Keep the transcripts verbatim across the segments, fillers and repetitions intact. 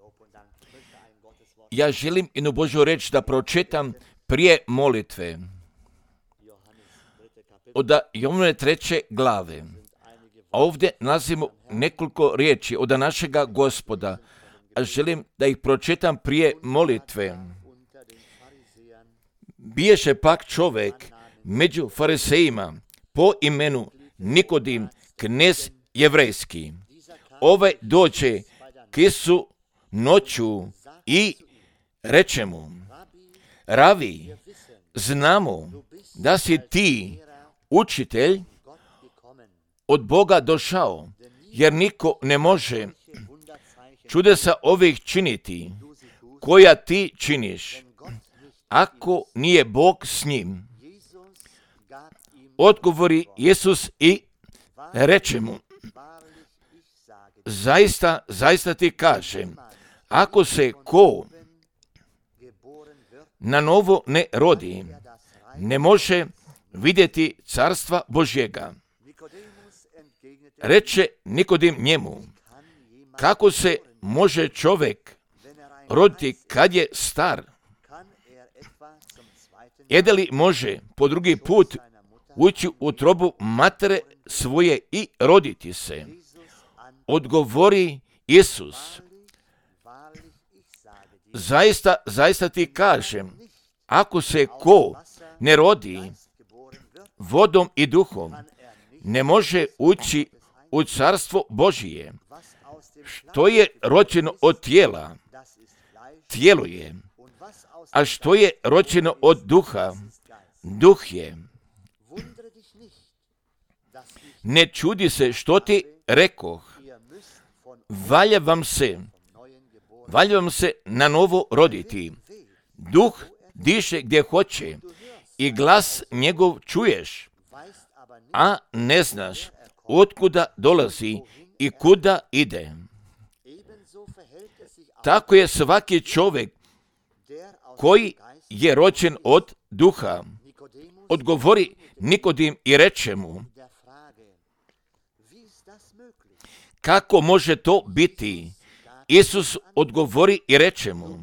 Ja želim jednu Božju reč da pročitam prije molitve. Od Jovane treće glave. Ovdje nalazimo nekoliko riječi od našega Gospoda, a želim da ih pročitam prije molitve. Biješe pak čovjek među farisejima po imenu Nikodim, knez jevrejski. Ovaj dođe k Isu noću i reče mu: Ravi, znamo da si ti učitelj od Boga došao, jer niko ne može čudesa ovih činiti, koja ti činiš, ako nije Bog s njim. Odgovori Isus i reče mu: Zaista, zaista ti kažem, ako se ko na novo ne rodi, ne može vidjeti carstva Božjega. Reče Nikodim njemu: Kako se može čovjek roditi kad je star? Jede li može po drugi put ući u utrobu matere svoje i roditi se? Odgovori Isus: Zaista, zaista ti kažem, ako se ko ne rodi vodom i duhom, ne može ući u carstvo Božije. Što je rođeno od tijela, tijelo je, a što je rođeno od duha, duh je. Ne čudi se što ti rekoh, valja vam se, valja vam se na novo roditi. Duh diše gdje hoće i glas njegov čuješ, a ne znaš otkuda dolazi i kuda ide. Tako je svaki čovjek koji je rođen od duha. Odgovori Nikodim i reče mu: Kako može to biti? Isus odgovori i reče mu: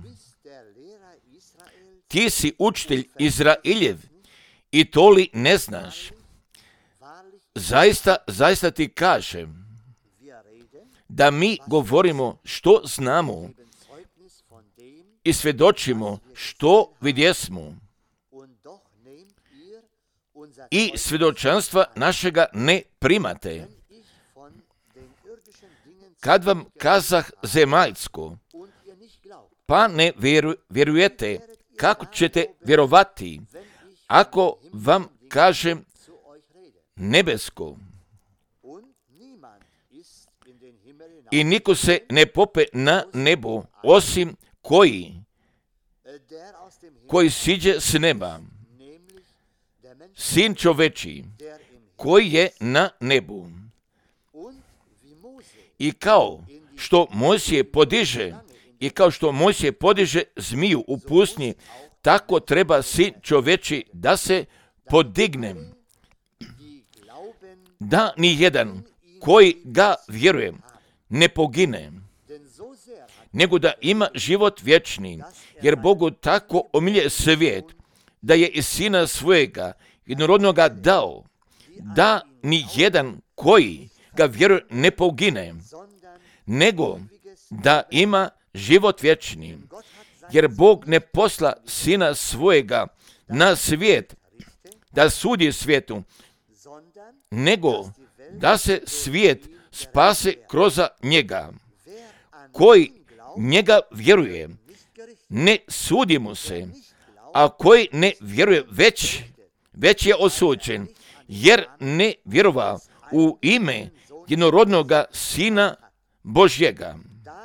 Ti si učitelj Izraeljev i to li ne znaš? Zaista, zaista ti kažem da mi govorimo što znamo i svjedočimo što vidjesmo, i svjedočanstva našega ne primate. Kad vam kazah zemaljsko, pa ne vjeru, vjerujete, kako ćete vjerovati ako vam kažem nebesko? I niko se ne pope na nebo, osim koji, koji siđe s neba, sin čoveči, koji je na nebu. I kao što Mojsije podiže, i kao što Mojsije podiže zmiju u pustinji, tako treba sin čoveči da se podigne, da ni jedan koji ga vjeruje ne pogine, nego da ima život vječni, jer Bogu tako omilje svijet, da je iz sina svojega jednorodnoga dao, da ni jedan koji ga vjeruje ne pogine, nego da ima život vječni. Jer Bog ne posla sina svojega na svijet da sudi svijetu, nego da se svijet spase kroz njega. Koji njega vjeruje, ne sudi mu se, a koji ne vjeruje već, već je osuđen, jer ne vjerova u ime jednorodnoga Sina Božjega.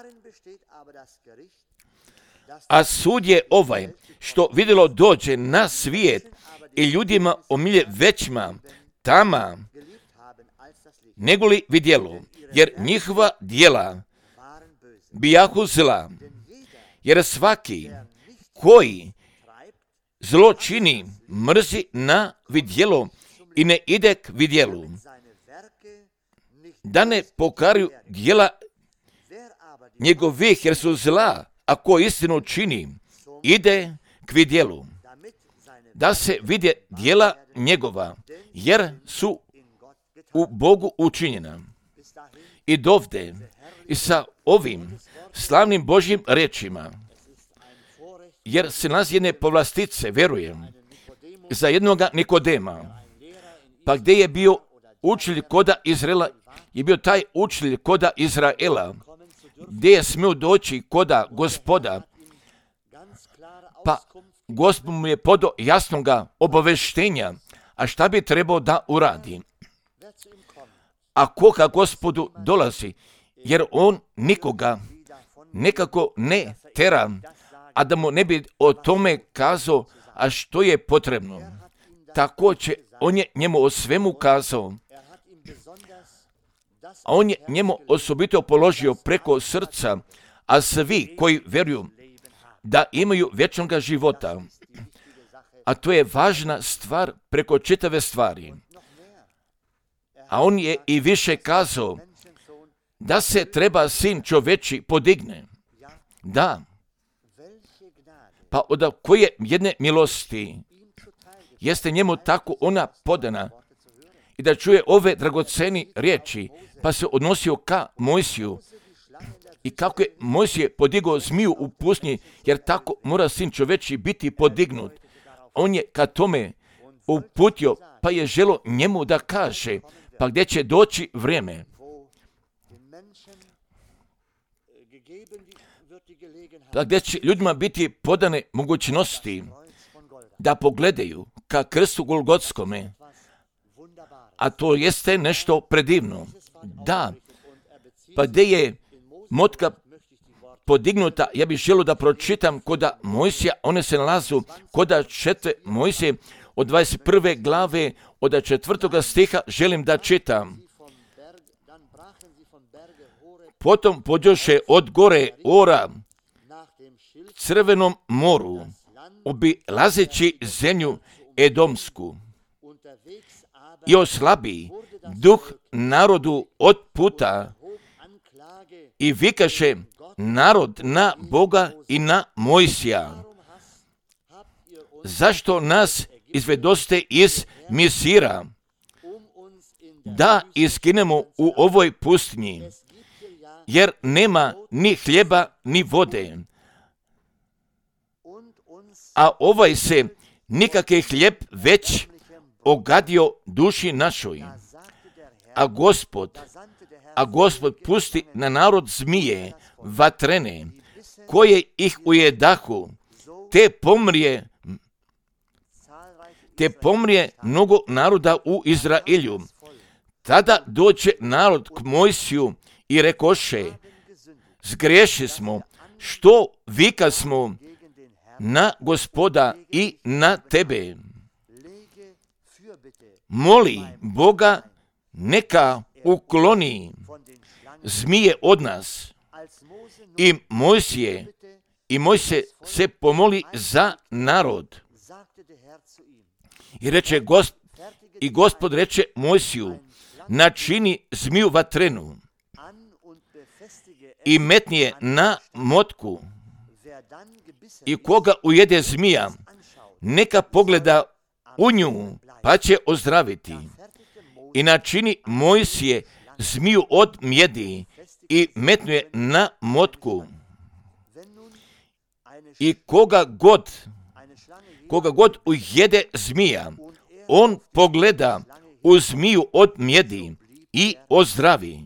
A sud je ovaj, što vidjelo dođe na svijet i ljudima omilje većma tama negoli vidjelo, jer njihova djela bijahu zla. Jer svaki koji zlo čini, mrzi na vidjelo i ne ide k vidjelu, da ne pokaruju djela njegov vih jer su zla, a ko istinu čini, ide k vidjelu, da se vidje djela njegova, jer su u Bogu učinjena. I dovde, i sa ovim slavnim Božjim rečima, jer se nalazi jedne povlastice, verujem, za jednoga Nikodema, pa gdje je bio učitelj koda Izraela, je bio taj učitelj koda Izraela, gdje je smio doći koda Gospoda, pa Gospod mu je podao jasnoga obaveštenja, a šta bi trebao da uradi. A koga Gospodu dolazi, jer on nikoga nekako ne tera, a da mu ne bi o tome kazao, a što je potrebno. Također, on je njemu o svemu kazao, a on je njemu osobito položio preko srca, a svi koji vjeruju da imaju vječnog života, a to je važna stvar preko čitave stvari. A on je i više kazao da se treba sin čoveči podigne. Da, pa od koje jedne milosti jeste njemu tako ona podana i da čuje ove dragoceni riječi, pa se odnosio ka Mojsiju i kako je Mojsije podigao zmiju u pustinji, jer tako mora sin čoveči biti podignut. On je ka tome uputio, pa je želo njemu da kaže, pa gdje će doći vrijeme, pa gdje će ljudima biti podane mogućnosti da pogledaju ka krstu Golgotskome, a to jeste nešto predivno. Da, pa gdje je motka podignuta, ja bih želio da pročitam koda Mojsija, one se nalazu koda četve Mojsije od dvadeset prve glave, od četvrtoga stiha želim da čitam. Potom pođoše od gore Ora Crvenom moru, obilazeći zemlju Edomsku, i oslabi duh narodu od puta i vikaše narod na Boga i na Mojsija. Zašto nas izvedoste iz Misira, da iskinemo u ovoj pustinji, jer nema ni hljeba ni vode, a ovaj se nikakve hljeb već ogadio duši našoj. A Gospod, a Gospod pusti na narod zmije vatrene, koje ih ujedahu, te pomrije, te pomrije mnogo naroda u Izraelju. Tada dođe narod k Mojsiju i rekoše, zgriješi smo, što vika smo na Gospoda i na tebe. Moli Boga, neka ukloni zmije od nas. I Mojsije, i Mojsije se pomoli za narod. I reče Gosp, i Gospod reče Mojsiju, načini zmiju vatrenu i metni je na motku, i koga ujede zmija, neka pogleda u nju, pa će ozdraviti. I načini Mojsije zmiju od mjedi i metnu je na motku. I koga god, koga god ujede zmija, on pogleda u zmiju od mjedi i ozdravi.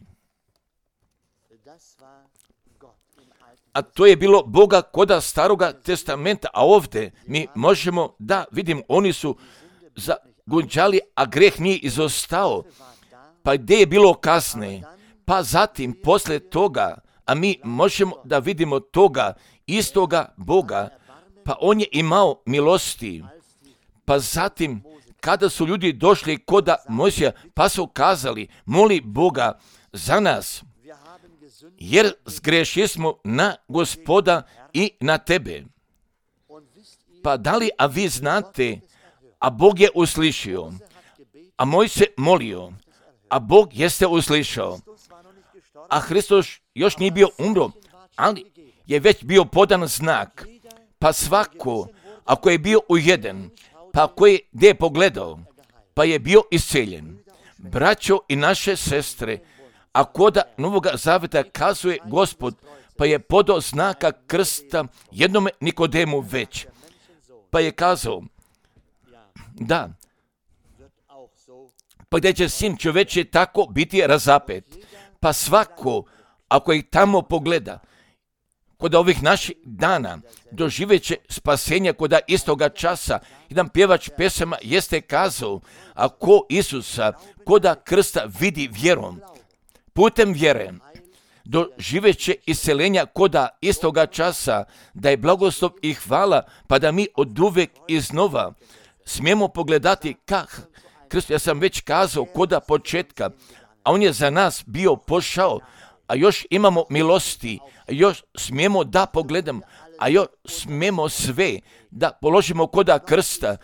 A to je bilo Boga koda Staroga testamenta, a ovdje mi možemo da vidimo, oni su zagunđali, a greh nije izostao. Pa gdje je bilo kasne? Pa zatim, posle toga, a mi možemo da vidimo toga istoga Boga, pa on je imao milosti. Pa zatim, kada su ljudi došli koda Mojsija, pa su kazali, moli Boga za nas, jer zgrešili smo na Gospoda i na tebe. Pa da li, a vi znate, a Bog je uslišio, a Mojsije molio, a Bog jeste uslišao, a Hristos još nije bio umro, ali je već bio podan znak, pa svako, ako je bio ujeden, pa koji gdje je pogledao, pa je bio isceljen. Braćo i naše sestre, a koda Novoga Zaveta kazuje Gospod, pa je podao znaka krsta jednome Nikodemu već, pa je kazao, da, pa gdje će sin čovječe tako biti razapet, pa svako, ako ih tamo pogleda, kod ovih naših dana doživjet će spasenja kod istoga časa. Jedan pjevač pesama jeste kazao, a ko Isusa, koda krsta vidi vjerom, putem vjere, doživjet će isceljenja koda istoga časa, da je blagoslov i hvala, pa da mi oduvek iznova smijemo pogledati kak Kristus, ja sam već kazao koda početka, a on je za nas bio pošao, a još imamo milosti, a još smijemo da pogledamo, a još smijemo sve da položimo koda krsta,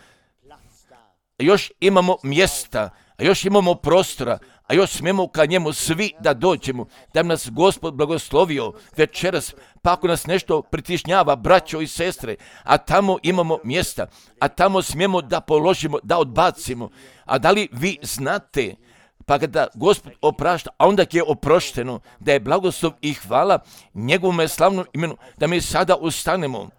a još imamo mjesta, a još imamo prostora, a još smijemo ka njemu svi da dođemo, da nas Gospod blagoslovio večeras, pa ako nas nešto pritišnjava, braćo i sestre, a tamo imamo mjesta, a tamo smijemo da položimo, da odbacimo. A da li vi znate, pa kada Gospod oprašta, a onda je oprošteno, da je blagoslov i hvala njegovom slavnom imenu, da mi sada ustanemo.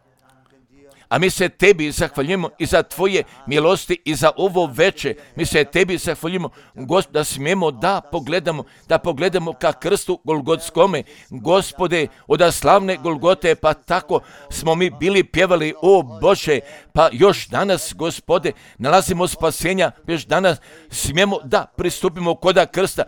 A mi se tebi zahvaljujemo i za tvoje milosti i za ovo veče. Mi se tebi zahvaljujemo, Gospod, da smijemo da pogledamo, da pogledamo ka krstu Golgotskome. Gospode, od slavne Golgote, pa tako smo mi bili pjevali, o Bože, pa još danas, Gospode, nalazimo spasenja, još danas smijemo da pristupimo koda krsta.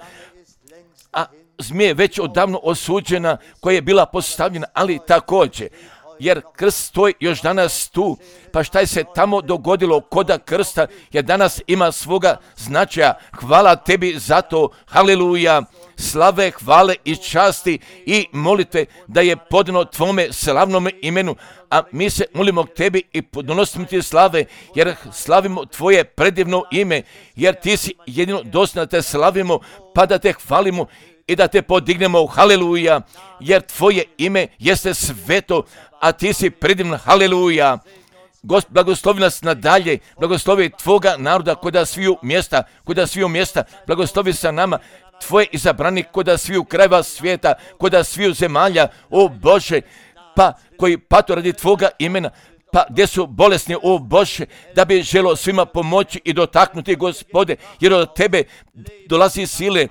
A zmija je već odavno osuđena, koja je bila postavljena, ali također, jer krst stoji još danas tu, pa šta je se tamo dogodilo koda krsta, jer danas ima svoga značaja. Hvala tebi za to, haleluja, slave, hvale i časti i molitve da je podano tvome slavnome imenu, a mi se molimo tebi i donosimo ti slave, jer slavimo tvoje predivno ime, jer ti si jedino dostojan da te slavimo, pa da te hvalimo i da te podignemo, haleluja, jer tvoje ime jeste sveto, a ti si predivan, haleluja. Gospod, blagoslovi nas nadalje, blagoslovi tvoga naroda koda sviju mjesta, koda sviju mjesta, blagoslovi sa nama, tvoje izabrani koda sviju krajeva svijeta, koda sviju zemalja, o Bože, pa koji patu radi tvoga imena, pa gdje su bolesni, o Bože, da bi želo svima pomoći i dotaknuti, Gospode, jer od tebe dolazi sile,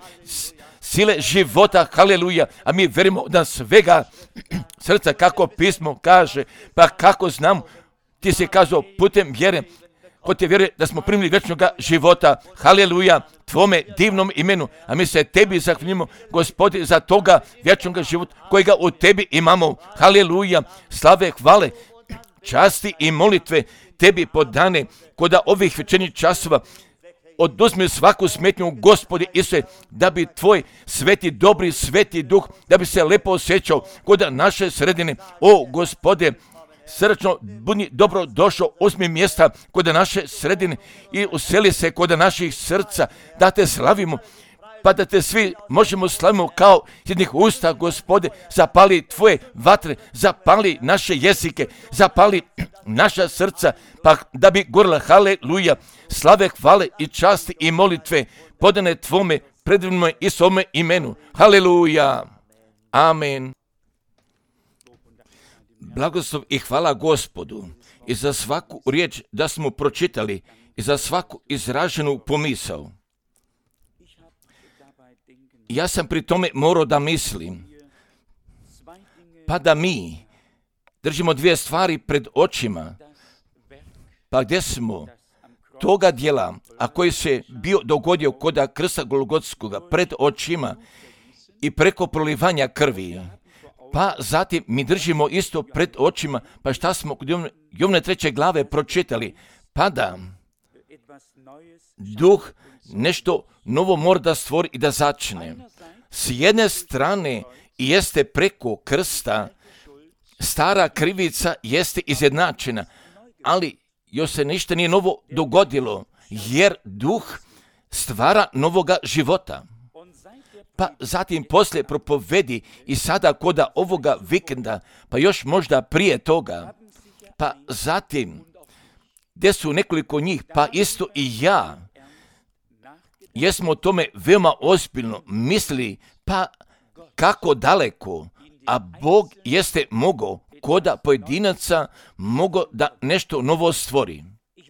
sile života, haleluja, a mi verimo da svega srca, kako pismo kaže, pa kako znam, ti si kazao putem vjere, ko te vjeruje da smo primili vječnog života, haleluja, tvome divnom imenu, a mi se tebi zahvaljujemo, Gospodi, za toga vječnog života kojega u tebi imamo, haleluja, slave, hvale, časti i molitve tebi podane koda ovih večernjih časova. Oduzmi svaku smetnju, Gospodi Isuse, da bi tvoj sveti, dobri, sveti duh, da bi se lepo osjećao kod naše sredine. O Gospode, srčno budi dobro došao, uzmi mjesta kod naše sredine i useli se kod naših srca, da te slavimo, pa da te svi možemo slavimo kao jednih usta, Gospode, zapali tvoje vatre, zapali naše jezike, zapali naša srca, pa da bi gorila, haleluja, slave, hvale i časti i molitve podane tvome predivnome i svome imenu, haleluja, amen. Blagoslov i hvala Gospodu i za svaku riječ da smo pročitali i za svaku izraženu pomisao. Ja sam pri tome morao da mislim, pa da mi držimo dvije stvari pred očima, pa gdje smo toga dijela, a koji se bio dogodio koda krsta Golgotskoga pred očima i preko prolivanja krvi, pa zatim mi držimo isto pred očima, pa šta smo kod Jovne treće glave pročitali, pa da duh nešto novo mora da stvori i da začne. S jedne strane jeste preko krsta, stara krivica jeste izjednačena, ali još se ništa nije novo dogodilo, jer duh stvara novoga života. pa zatim poslije propovedi i sada koda ovoga vikenda, pa još možda prije toga, pa zatim gdje su nekoliko njih, pa isto i ja, jesmo o tome veoma ozbiljno mislili, pa kako daleko, a Bog jeste mogao koda pojedinaca mogao da nešto novo stvori.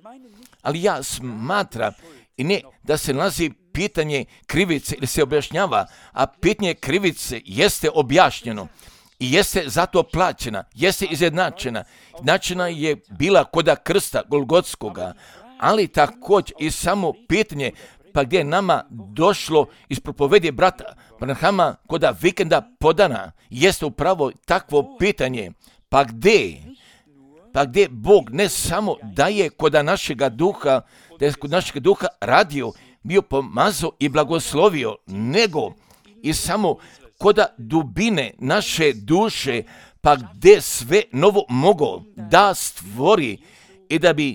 Ali ja smatram i ne da se nalazi pitanje krivice ili se objašnjava, a pitanje krivice jeste objašnjeno i jeste zato plaćena, jeste izjednačena. Izjednačena je bila koda krsta Golgotskoga, ali također i samo pitanje pa gdje je nama došlo iz propovedi brata Branhama koda vikenda podana, jeste upravo takvo pitanje. Pa gdje? Pa gdje Bog ne samo daje koda našega duha, da je kod našega duha radio, bio pomazao i blagoslovio, nego i samo koda dubine naše duše, pa gdje sve novo mogao da stvori i da bi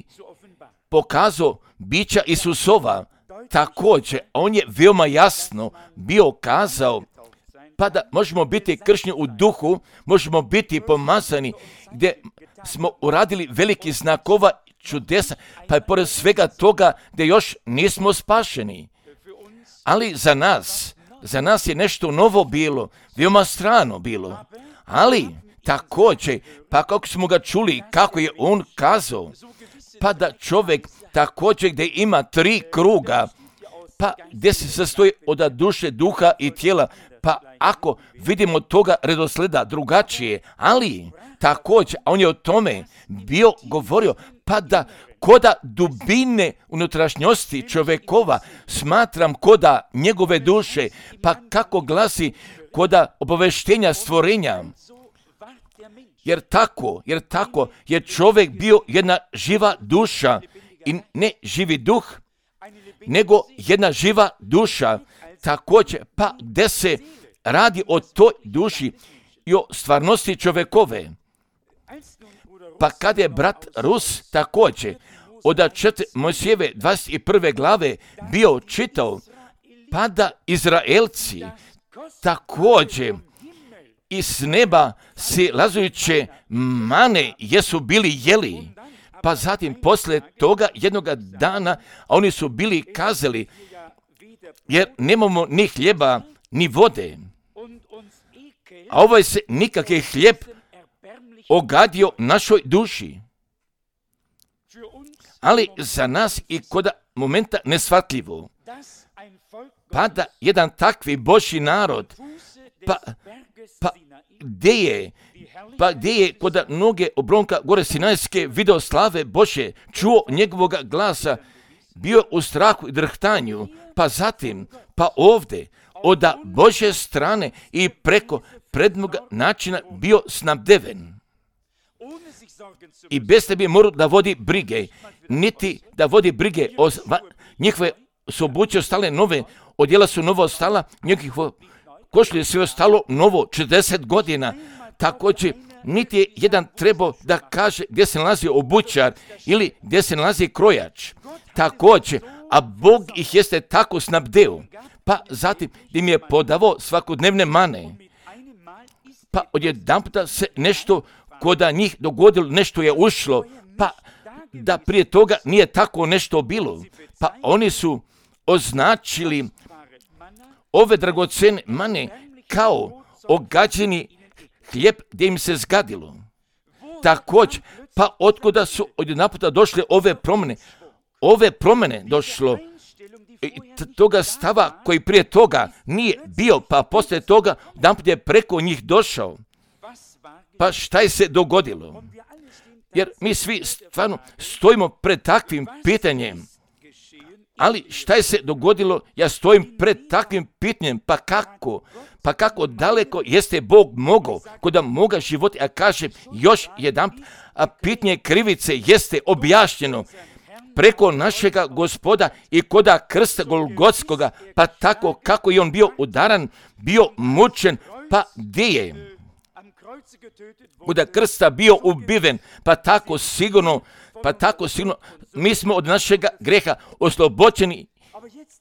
pokazao bića Isusova. Također, on je veoma jasno bio kazao, pa da možemo biti kršćani u duhu, možemo biti pomazani, gdje smo uradili veliki znakova čudesa, pa je pored svega toga gdje još nismo spašeni. Ali za nas, za nas je nešto novo bilo, veoma strano bilo. Ali također, pa kako smo ga čuli, kako je on kazao, pa da čovjek također gdje ima tri kruga, pa gdje se sastoji od duše, duha i tijela, pa ako vidimo toga redosleda drugačije, ali također, on je o tome bio govorio, pa da koda dubine unutrašnjosti čovjekova smatram koda njegove duše, pa kako glasi koda obaveštenja stvorenja. Jer tako, jer tako je čovjek bio jedna živa duša i ne živi duh, nego jedna živa duša. Također, pa gdje se radi o toj duši i o stvarnosti čovjekove. Pa kad je brat Rus također od četiri Mojsijeve dvadeset prve glave bio čitao, pa da Izraelci također iz neba si lazujuće mane jesu bili jeli, pa zatim poslije toga jednoga dana oni su bili kazali, jer nemamo ni hljeba ni vode, a ovaj se nikakvi hljeb ogadio našoj duši. Ali za nas i koda momenta neshvatljivo, pa da jedan takvi Božji narod, pa, pa gdje je, pa gdje je koda noge obronka gore Sinajske video slave Božje, čuo njegovog glasa, bio u strahu i drhtanju, pa zatim, pa ovdje, od Božje strane i preko predmoga načina bio snabdeven. I bez tebi morao da vodi brige, niti da vodi brige o njihove su obuće ostale nove, odjela su novo ostala, njihovo košlje sve ostalo novo, četrdeset godina. Također, niti je jedan trebao da kaže gdje se nalazi obućar ili gdje se nalazi krojač. Također, a Bog ih jeste tako snabdeo, pa zatim im je podavao svakodnevne mane. Pa odjedan puta se nešto koda njih dogodilo, nešto je ušlo, pa da prije toga nije tako nešto bilo. Pa oni su označili ove dragocene mane kao ogađeni hljeb gdje im se zgadilo. Također, pa otkuda su odjedan puta došle ove promjene, ove promjene došlo toga stava koji prije toga nije bio, pa poslije toga odjedanput je preko njih došao. Pa šta je se dogodilo? Jer mi svi stvarno stojimo pred takvim pitanjem. Ali šta je se dogodilo? Ja stojim pred takvim pitanjem. Pa kako? Pa kako daleko jeste Bog mogao kod moga života? Ja kažem još jedan, a pitanje krivice jeste objašnjeno preko našega Gospoda i koda krsta Golgotskoga, pa tako kako je on bio udaran, bio mučen, pa gdje je? Koda krsta bio ubiven, pa tako sigurno, pa tako sigurno, mi smo od našega greha oslobođeni,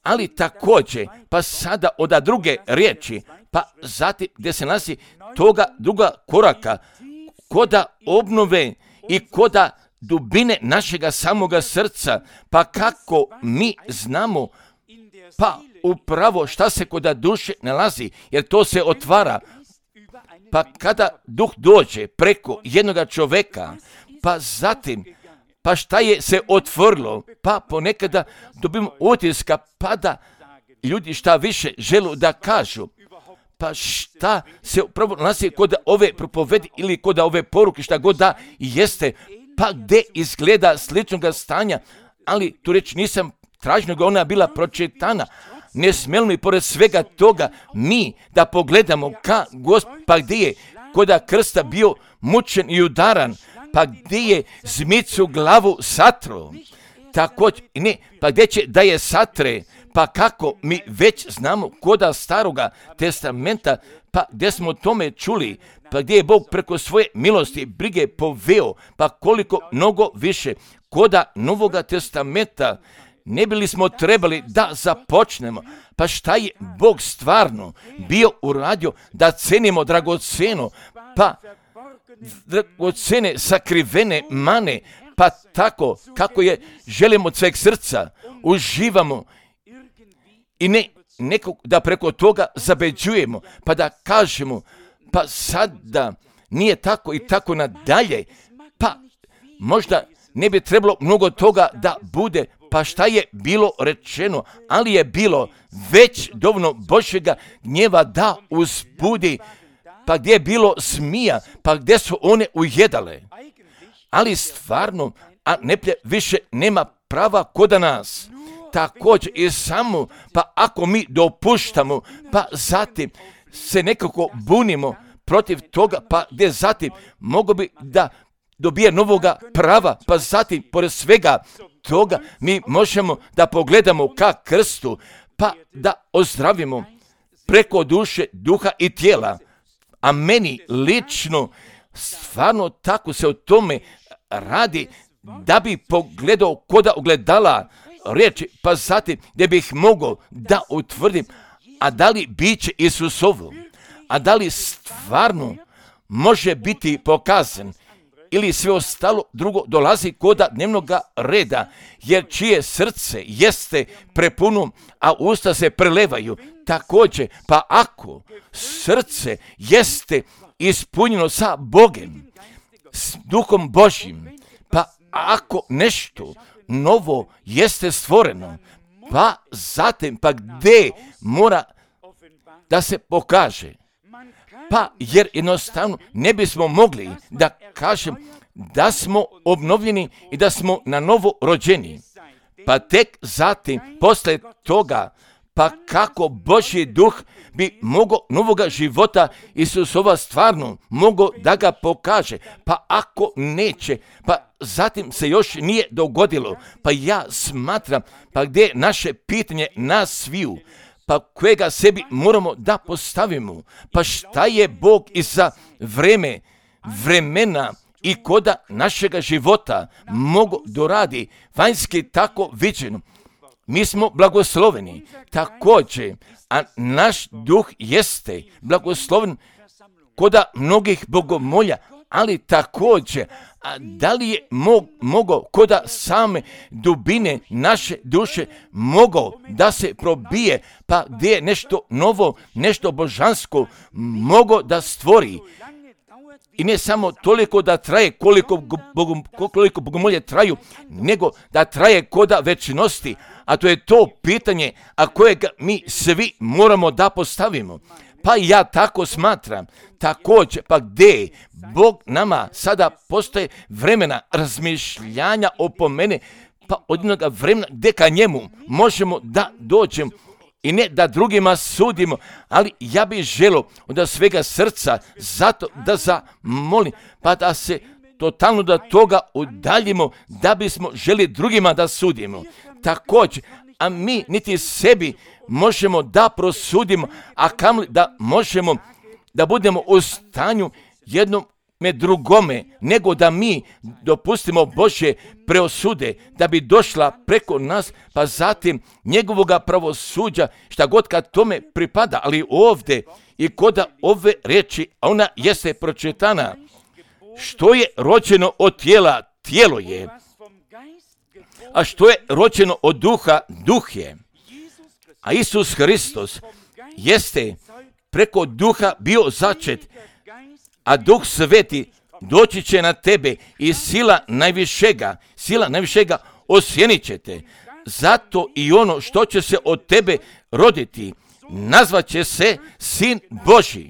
ali također, pa sada od druge riječi, pa zatim gdje se nalazi toga druga koraka, koda obnove i koda dubine našega samoga srca, pa kako mi znamo, pa upravo šta se koda duše nalazi, jer to se otvara, pa kada duh dođe preko jednoga čovjeka, pa zatim, pa šta je se otvorilo, pa ponekada dobimo utiska, pa da ljudi šta više žele da kažu, pa šta se upravo nalazi kod ove propovedi ili kod ove poruke, šta god da jeste, pa gdje izgleda sličnog stanja, ali tu reći nisam tražio, nego ona bila pročitana. Ne smijemo mi pored svega toga mi da pogledamo ka Gospod, pa gdje je koda krsta bio mučen i udaran, pa gdje je zmicu glavu satro, također, ne, pa gdje će da je satre, pa kako mi već znamo koda staroga testamenta, pa gdje smo o tome čuli, pa gdje je Bog preko svoje milosti brige poveo, pa koliko mnogo više koda Novoga testamenta ne bili smo trebali da započnemo, pa šta je Bog stvarno bio uradio da cenimo dragoceno, pa dragocene sakrivene mane, pa tako kako je želimo od sveg srca, uživamo i ne nekog da preko toga zabeđujemo, pa da kažemo, pa sada nije tako i tako nadalje, pa možda ne bi trebalo mnogo toga da bude, pa šta je bilo rečeno, ali je bilo već dovoljno Božjega gnjeva da uzbudi, pa gdje je bilo smija, pa gdje su one ujedale, ali stvarno, a neplje više nema prava koda nas. Također i samo, pa ako mi dopuštamo, pa zatim se nekako bunimo protiv toga, pa gdje zatim mogu bi da dobije novoga prava, pa zatim pored svega toga mi možemo da pogledamo ka krstu, pa da ozdravimo preko duše, duha i tijela. A meni lično stvarno tako se o tome radi, da bi pogledao koda ogledala riječi, pa zatim gdje bih mogao da utvrdim, a da li biće Isusovo, a da li stvarno može biti pokazan, ili sve ostalo drugo dolazi koda dnevnog reda, jer čije srce jeste prepuno, a usta se prelevaju. Također, pa ako srce jeste ispunjeno sa Bogem, s Duhom Božjim, pa ako nešto novo jeste stvoreno, pa zatim, pa gdje mora da se pokaže, pa jer jednostavno ne bismo mogli da kažem da smo obnovljeni i da smo na novo rođeni, pa tek zatim posle toga, pa kako Božji duh bi mogao novoga života Isusova stvarno mogao da ga pokaže, pa ako neće, pa zatim se još nije dogodilo, pa ja smatram, pa gdje je naše pitanje nas sviju, pa kojega sebi moramo da postavimo, pa šta je Bog i za vreme, vremena i koda našega života mogu doradi, vanjski tako viđeno. Mi smo blagosloveni, također, a naš duh jeste blagosloven koda mnogih bogomolja, ali također, a da li je mog, mogao koda same dubine naše duše mogao da se probije, pa gdje je nešto novo, nešto božansko mogao da stvori. I ne samo toliko da traje koliko, bogom, koliko bogomolje traju, nego da traje koda večnosti, a to je to pitanje, a kojeg mi svi moramo da postavimo. Pa ja tako smatram, također, pa gdje Bog nama sada postoje vremena razmišljanja oko mene, pa od jednog vremena gdje ka njemu možemo da dođemo i ne da drugima sudimo, ali ja bih želio od svega srca zato da zamolim, pa da se totalno da toga udaljimo, da bismo želi drugima da sudimo. Također, a mi niti sebi možemo da prosudimo, a kamli da možemo da budemo u stanju jednom me drugome, nego da mi dopustimo Božje preosude, da bi došla preko nas, pa zatim njegovoga pravosuđa, šta god kad tome pripada, ali ovdje i kod ove riječi, a ona jeste pročitana, što je rođeno od tijela, tijelo je, a što je rođeno od duha, duh je. A Isus Hristos jeste preko duha bio začet, a Duh Sveti doći će na tebe i sila najvišega, sila najvišega osjenit će te. Zato i ono što će se od tebe roditi, nazvat će se Sin Božji.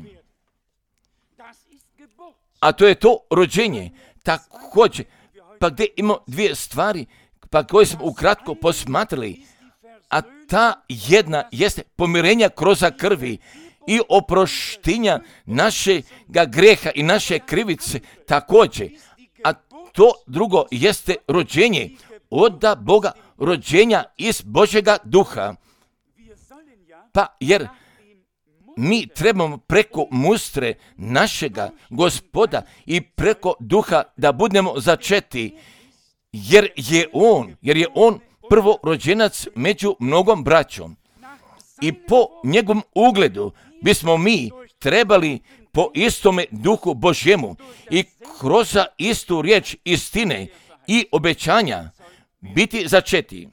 A to je to rođenje. Također, pa gdje imamo dvije stvari, pa koje smo ukratko posmatrali, a ta jedna jeste pomirenja kroz krvi i oproštenja našega greha i naše krivice također. A to drugo jeste rođenje od Boga, rođenja iz Božjega duha. Pa jer mi trebamo preko mustre našega Gospoda i preko duha da budemo začeti, jer je on, jer je on prvorođenac među mnogom braćom. I po njegovom ugledu bismo mi trebali po istome duhu Božjemu i kroz istu riječ istine i obećanja biti začeti.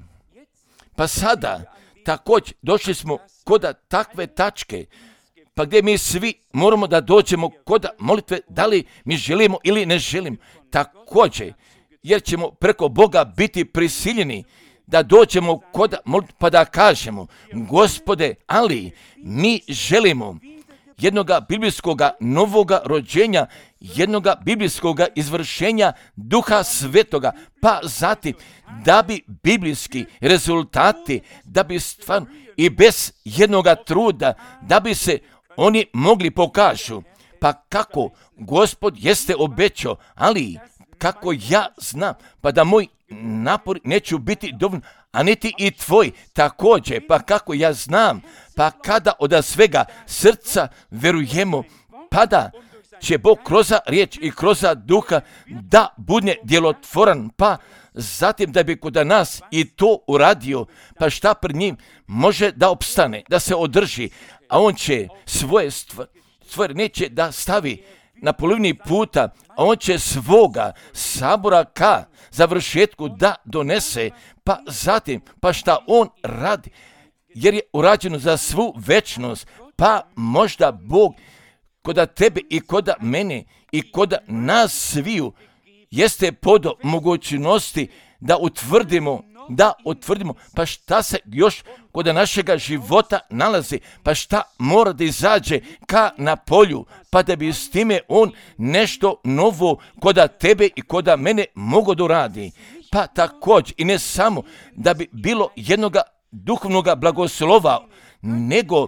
Pa sada također došli smo kod takve tačke, pa gdje mi svi moramo da dođemo kod molitve, da li mi želimo ili ne želimo. Također, jer ćemo preko Boga biti prisiljeni da dođemo kod molitve pa da kažemo, Gospode, ali mi želimo jednoga biblijskoga novoga rođenja, jednoga biblijskoga izvršenja Duha Svetoga, pa zatim da bi biblijski rezultati, da bi stvarno i bez jednoga truda, da bi se oni mogli pokažu. Pa kako Gospod jeste obećao, ali kako ja znam, pa da moj napor neću biti dovoljno, a niti i tvoj također, pa kako ja znam, pa kada od svega srca verujemo, pa da će Bog kroz riječ i kroz duha da bude djelotvoran, pa zatim da bi kod nas i to uradio, pa šta pred njim može da opstane, da se održi, a on će svoje stvari neće da stavi na polovini puta, a on će svoga sabora ka završetku da donese, pa zatim, pa šta on radi, jer je urađeno za svu večnost, pa možda Bog koda tebe i koda mene i koda nas sviju jeste pod mogućnosti da utvrdimo, da utvrdimo, pa šta se još kod našega života nalazi, pa šta mora da izađe ka na polju, pa da bi s time on nešto novo koda tebe i koda mene mogo da radi. Pa također i ne samo da bi bilo jednoga duhovnoga blagoslova, nego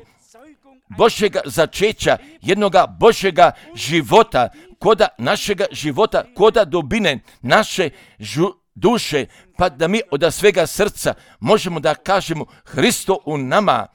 Božjega začeća, jednoga Božjega života, koda našega života, koda dubine naše žu, duše, pa da mi od svega srca možemo da kažemo Hristo u nama,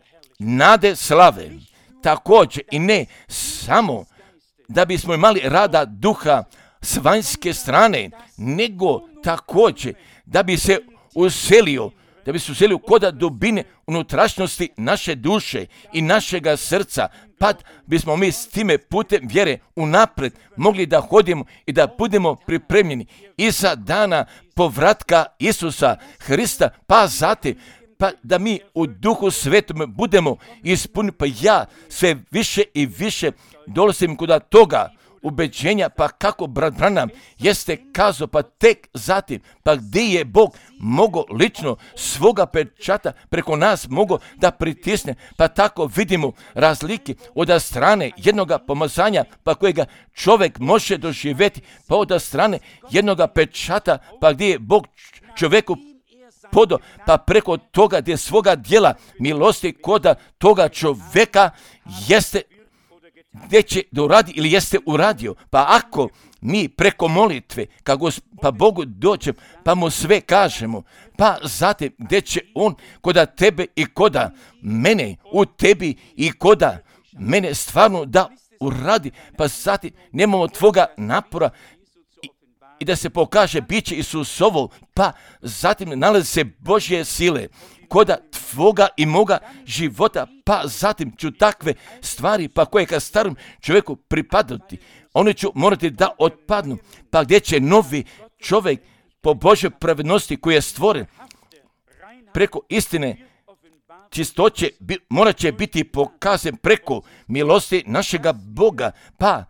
nade slave. Također i ne samo da bismo imali rada duha s vanjske strane, nego također da bi se uselio, da bi se uselio koda dubine unutrašnjosti naše duše i našega srca, pa bismo mi s time putem vjere unapred mogli da hodimo i da budemo pripremljeni i za dana povratka Isusa Hrista, pa zatim, pa da mi u Duhu Svetom budemo ispunjeni, pa ja sve više i više dolazim kod toga ubeđenja, pa kako brat Branham jeste kazao, pa tek zatim, pa gdje je Bog mogo lično svoga pečata preko nas mogo da pritisne, pa tako vidimo razlike od strane jednoga pomazanja, pa kojega čovjek može doživjeti, pa od strane jednoga pečata, pa gdje je Bog čovjeku podo, pa preko toga gdje svoga djela milosti koda toga čovjeka jeste gdje će da uradi ili jeste uradio. Pa ako mi preko molitve, kako pa Bogu dođem, pa mu sve kažemo, pa zatim gdje će on koda tebe i koda mene, u tebi i koda mene stvarno da uradi, pa zatim nemamo tvoga napora i, i da se pokaže biće Isusovo, pa zatim nalazi se Božje sile koda tvoga i moga života, pa zatim ću takve stvari, pa koje ka starom čovjeku pripadati, oni ću morati da otpadnu, pa gdje će novi čovjek po Božoj pravednosti koji je stvoren preko istine čistoće, morat će biti pokazan preko milosti našega Boga, pa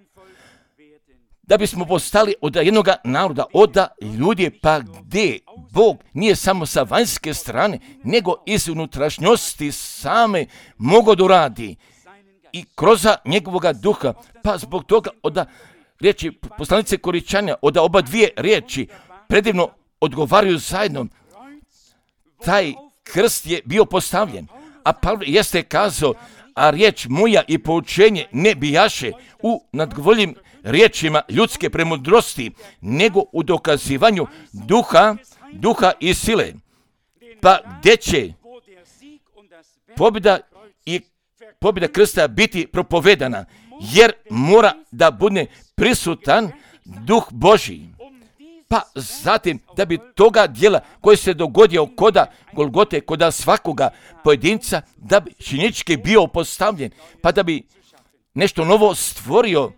da bismo postali od jednoga naroda, od ljudi, pa gdje Bog nije samo sa vanjske strane, nego iz unutrašnjosti same mogo da uradi i kroz njegovoga duha, pa zbog toga od riječi poslanice Koričanja, od oba dvije riječi predivno odgovaraju zajedno. Taj krst je bio postavljen, a Pavle jeste kazao, a riječ moja i poučenje ne bijaše u nadgovoljim riječima ljudske premudrosti, nego u dokazivanju duha, duha i sile. Pa gdje će pobjeda i pobjeda krsta biti propovedana, jer mora da bude prisutan duh Božji. Pa zatim, da bi toga dijela koji se dogodio koda Golgote, koda svakoga pojedinca, da bi činički bio postavljen, pa da bi nešto novo stvorio,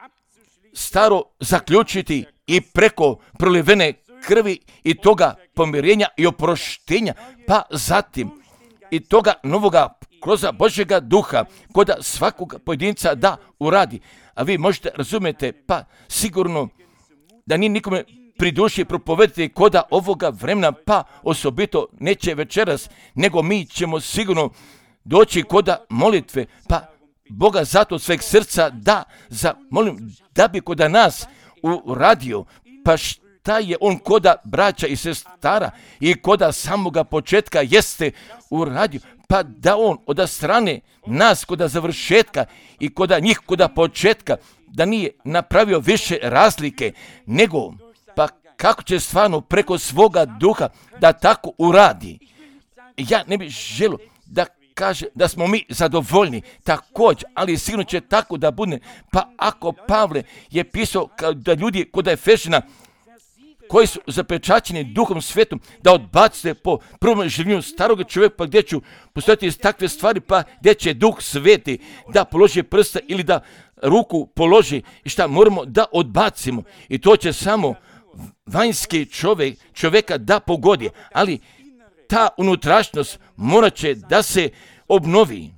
staro zaključiti i preko prolivene krvi i toga pomirenja i oproštenja, pa zatim i toga novoga kroz Božjega duha koda svakoga pojedinca da uradi. A vi možete razumjeti, pa sigurno da nije nikome pri duši propovedati koda ovoga vremena, pa osobito neće večeras, nego mi ćemo sigurno doći koda molitve, pa Boga zato sveg srca da zamolim da bi koda nas uradio, pa šta je on koda braća i sestara i koda samoga početka jeste uradio, pa da on od strane nas koda završetka i koda njih koda početka, da nije napravio više razlike, nego pa kako će stvarno preko svoga duha da tako uradi. Ja ne bih želio da kaže da smo mi zadovoljni također, ali sigurno će tako da bude. Pa ako Pavle je pisao da ljudi kod Efešina koji su zapečaćeni duhom svetom, da odbacite po prvom življenju starog čovjeka, pa gdje ću postojati takve stvari, pa gdje će duh sveti da položi prsta ili da ruku položi i šta moramo da odbacimo. I to će samo vanjski čovjek, čovjeka da pogodi, ali ta unutrašnjost morat će da se obnovi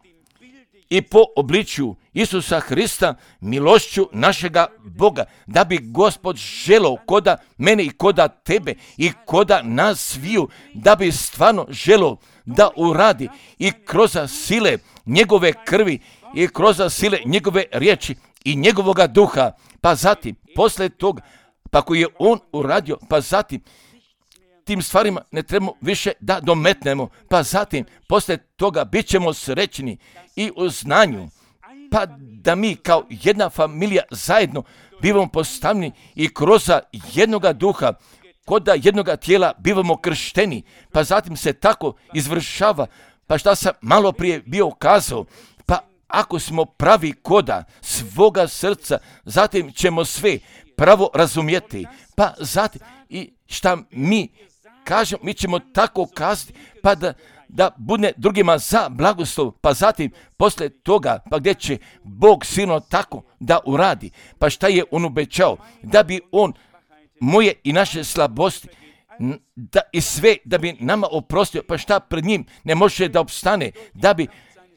i po obličju Isusa Hrista, milošću našega Boga, da bi Gospod želao koda mene i koda tebe i koda nas sviju, da bi stvarno želao da uradi i kroz sile njegove krvi i kroz sile njegove riječi i njegovoga duha, pa zatim, posle toga, pa koji je on uradio, pa zatim, tim stvarima ne trebamo više da dometnemo, pa zatim, posle toga, bit ćemo srećni i u znanju, pa da mi kao jedna familija zajedno bivamo postavljeni i kroz jednoga duha, koda jednoga tijela bivamo kršteni, pa zatim se tako izvršava, pa šta sam malo prije bio kazao, pa ako smo pravi koda svoga srca, zatim ćemo sve pravo razumjeti, pa zatim i šta mi kažemo, mi ćemo tako kazati, pa da, da bude drugima za blagoslov, pa zatim posle toga, pa gdje će Bog silno tako da uradi, pa šta je on obećao, da bi on moje i naše slabosti da i sve da bi nama oprostio, pa šta pred njim ne može da opstane, da bi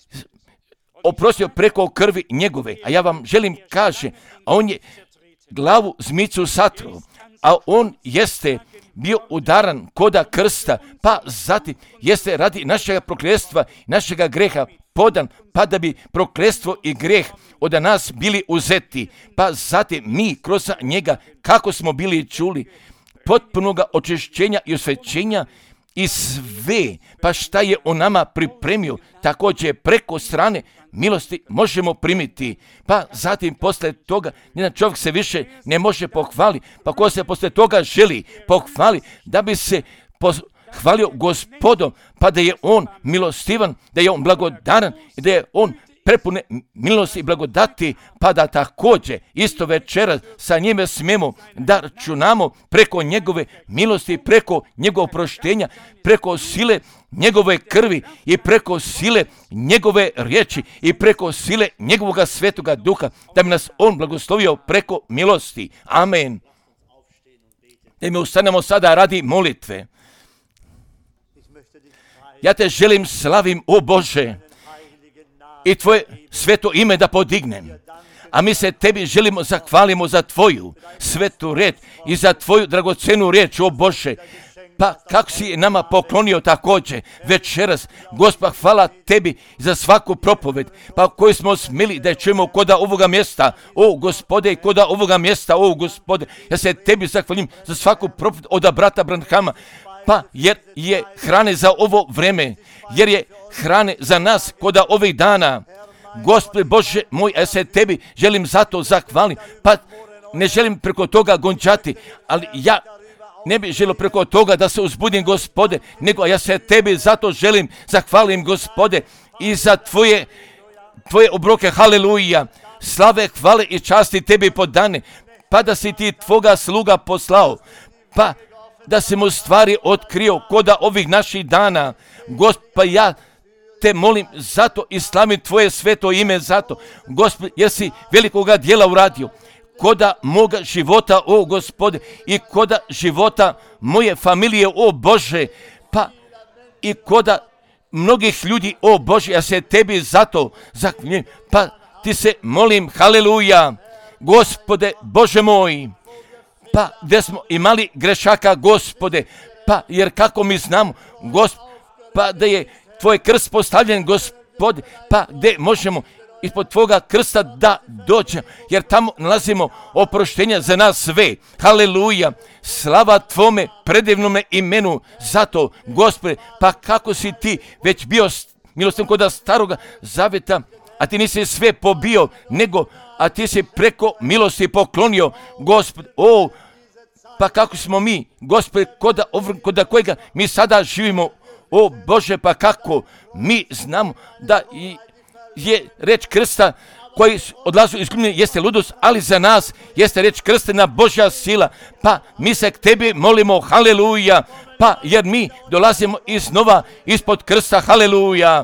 oprostio preko krvi njegove. A ja vam želim kaže, a on je glavu zmicu satru, a on jeste bio udaran koda krsta, pa zatim jeste radi našega prokletstva, našega greha podan, pa da bi prokletstvo i greh od nas bili uzeti, pa zatim mi kroz njega, kako smo bili čuli, potpunoga očišćenja i osvećenja i sve, pa šta je on nama pripremio, također preko strane milosti možemo primiti, pa zatim posle toga nijedan čovjek se više ne može pohvali, pa ko se posle toga želi pohvali, da bi se pohvalio Gospodom, pa da je on milostivan, da je on blagodaran i da je on prepune milosti i blagodati, pa da također isto večeras sa njime smemo da računamo preko njegove milosti, preko njegovog proštenja, preko sile njegove krvi i preko sile njegove riječi i preko sile njegovoga svetoga duha, da bi nas on blagoslovio preko milosti. Amen. Da mi ustanemo sada radi molitve. Ja te želim slavim, o Bože, i tvoje sveto ime da podignem. A mi se tebi želimo zahvalimo za tvoju svetu riječ i za tvoju dragocenu riječ, o Bože. Pa kako si nama poklonio također večeras, Gospod, hvala tebi za svaku propoved, pa koju smo smili da je čujemo koda ovoga mjesta, o Gospode, koda ovoga mjesta, o Gospode. Ja se tebi zahvalim za svaku propoved od brata Branhama, pa jer je hrane za ovo vreme, jer je hrane za nas koda ovih dana. Gospode Bože moj, ja se tebi želim zato zahvalim, pa ne želim preko toga gončati, ali ja ne bih želio preko toga da se uzbudim, Gospode, nego ja se tebi zato želim zahvalim, Gospode, i za tvoje, tvoje obroke, haleluja, slave, hvale i časti tebi podane, pa da si ti tvoga sluga poslao, pa da si mu stvari otkrio koda ovih naših dana. Gospod, pa ja te molim zato i slavim tvoje sveto ime zato, Gospod, jer si velikoga djela uradio koda moga života, o Gospode, i koda života moje familije, o Bože, pa i koda mnogih ljudi, o Bože, ja se tebi zato zahvaljujem, pa ti se molim, haleluja, Gospode Bože moj, pa gdje smo imali grešaka, Gospode, pa jer kako mi znamo, Gospod, pa da je tvoj krst postavljen, Gospode, pa gdje možemo ispod tvoga krsta da dođemo, jer tamo nalazimo oproštenja za nas sve. Haleluja, slava tvome predivnome imenu, zato, Gospode, pa kako si ti već bio milostiv koda staroga zaveta, a ti nisi sve pobio, nego, a ti si preko milosti poklonio, Gospode, o, pa kako smo mi, Gospode, koda, koda kojega mi sada živimo, o Bože, pa kako mi znamo da i je reč krsta koji odlazu izgubljeni jeste ludost, ali za nas jeste reč krstena Božja sila, pa mi se k tebi molimo, haleluja, pa jer mi dolazimo iznova ispod krsta, haleluja,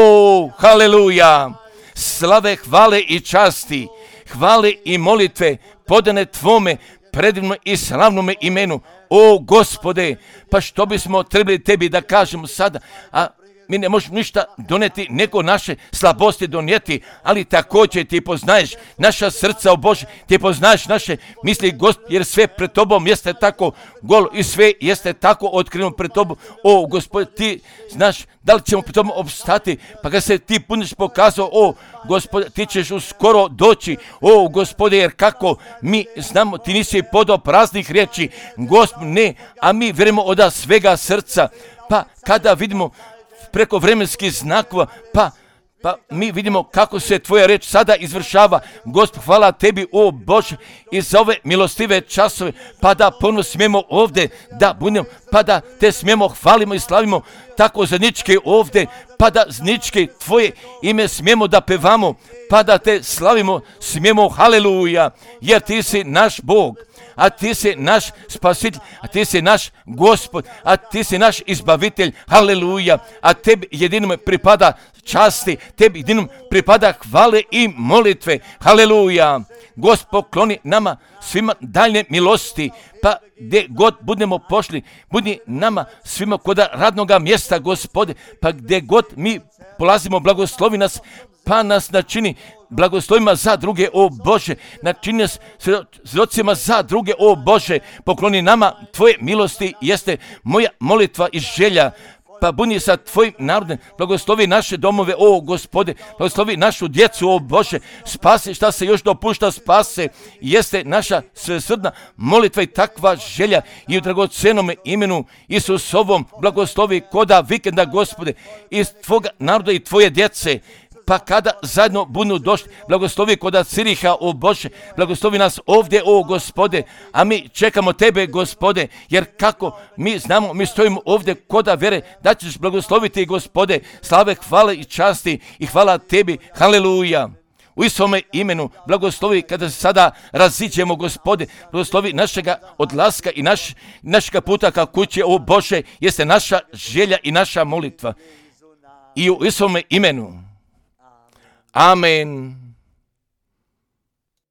o, haleluja, slave, hvale i časti, hvale i molitve podane tvome predivnom i slavnome imenu, o Gospode, pa što bismo trebali tebi da kažemo sada, a mi ne možemo ništa doneti, nego naše slabosti donijeti, ali također ti poznaješ naša srca, o Bože, ti poznaješ naše misli, Gospod, jer sve pred tobom jeste tako golo i sve jeste tako otkriveno pred tobom, o Gospod, ti znaš da li ćemo pred tobom obstati, pa ga se ti puniš pokazao, o Gospod, ti ćeš uskoro doći, o Gospode, jer kako mi znamo, ti nisi podao praznih riječi, Gospod, ne, a mi vjerujemo od svega srca, pa kada vidimo preko vremenskih znakova, pa, pa mi vidimo kako se tvoja reč sada izvršava. Gospod, hvala tebi, o Bože, i za ove milostive časove, pa da ponovno smijemo ovdje da budemo, pa da te smijemo hvalimo i slavimo tako zajednički ovdje, pa da zajednički tvoje ime smijemo da pevamo, pa da te slavimo smijemo, haleluja, jer ti si naš Bog, a ti si naš spasitelj, a ti si naš Gospod, a ti si naš izbavitelj, haleluja, a tebi jedinom pripada časti, tebi jedinom pripada hvale i molitve, haleluja. Gospod, pokloni nama svima dalje milosti, pa gdje god budemo pošli, budi nama svima koda radnoga mjesta, Gospode, pa gdje god mi polazimo, blagoslovi nas, pa nas načini blagoslovima za druge, o Bože, načini nas svjedocima za druge, o Bože, pokloni nama tvoje milosti, jeste moja molitva i želja, pa budi sa tvojim narodom, blagoslovi naše domove, o Gospode, blagoslovi našu djecu, o Bože, spasi šta se još dopušta, spase, jeste naša svesrdna molitva i takva želja i u dragocenom imenu Isusovom blagoslovi koda vikenda, Gospode, iz tvoga naroda i tvoje djece, pa kada zajedno budu došli, blagoslovi kod Ciriha, o Bože, blagoslovi nas ovdje, o Gospode, a mi čekamo Tebe, Gospode, jer kako mi znamo, mi stojimo ovdje koda vere, da ćeš blagosloviti, Gospode, slave, hvale i časti i hvala Tebi, haleluja. U Isome imenu blagoslovi kada se sada raziđemo, Gospode, blagoslovi našega odlaska i naš, našega puta ka kući, o Bože, jeste naša želja i naša molitva. I u Isome imenu. Amen.